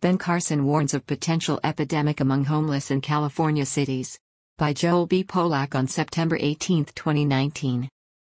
Ben Carson warns of potential epidemic among homeless in California cities. By Joel B. Polak on September 18, 2019.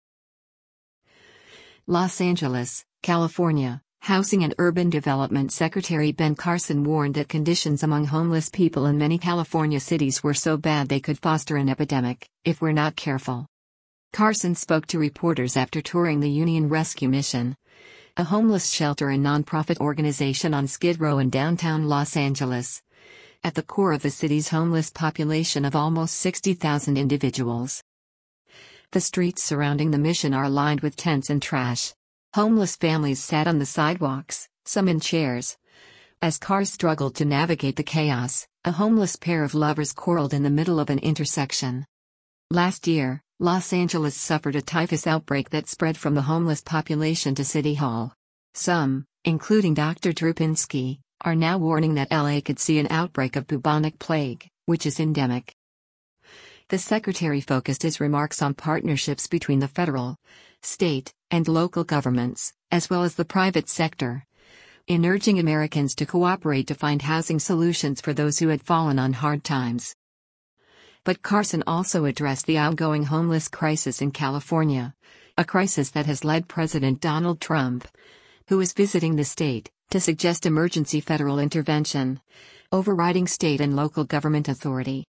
Los Angeles, California. Housing and Urban Development Secretary Ben Carson warned that conditions among homeless people in many California cities were so bad they could foster an epidemic, if we're not careful. Carson spoke to reporters after touring the Union Rescue Mission, a homeless shelter and nonprofit organization on Skid Row in downtown Los Angeles. At the core of the city's homeless population of almost 60,000 individuals. The streets surrounding the mission are lined with tents and trash. Homeless families sat on the sidewalks, some in chairs. As cars struggled to navigate the chaos, a homeless pair of lovers quarreled in the middle of an intersection. Last year, Los Angeles suffered a typhus outbreak that spread from the homeless population to City Hall. Some, including Dr. Drupinski, are now warning that LA could see an outbreak of bubonic plague, which is endemic. The secretary focused his remarks on partnerships between the federal, state, and local governments, as well as the private sector, in urging Americans to cooperate to find housing solutions for those who had fallen on hard times. But Carson also addressed the ongoing homeless crisis in California, a crisis that has led President Donald Trump, who is visiting the state, to suggest emergency federal intervention, overriding state and local government authority.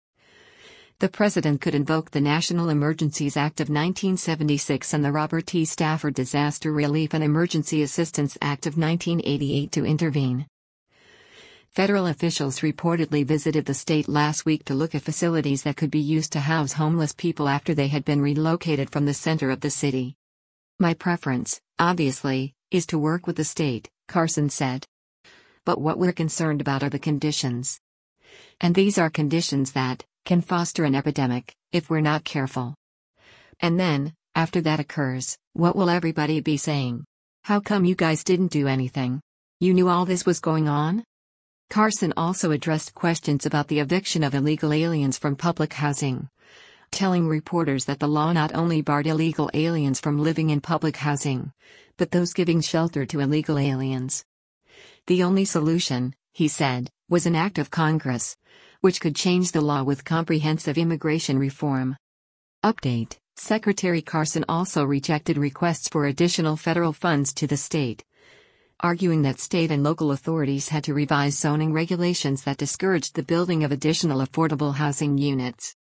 The president could invoke the National Emergencies Act of 1976 and the Robert T. Stafford Disaster Relief and Emergency Assistance Act of 1988 to intervene. Federal officials reportedly visited the state last week to look at facilities that could be used to house homeless people after they had been relocated from the center of the city. My preference, obviously, is to work with the state, Carson said. But what we're concerned about are the conditions. And these are conditions that can foster an epidemic, if we're not careful. And then, after that occurs, what will everybody be saying? How come you guys didn't do anything? You knew all this was going on? Carson also addressed questions about the eviction of illegal aliens from public housing, telling reporters that the law not only barred illegal aliens from living in public housing, but those giving shelter to illegal aliens. The only solution, he said, was an act of Congress, which could change the law with comprehensive immigration reform. Update: Secretary Carson also rejected requests for additional federal funds to the state, arguing that state and local authorities had to revise zoning regulations that discouraged the building of additional affordable housing units.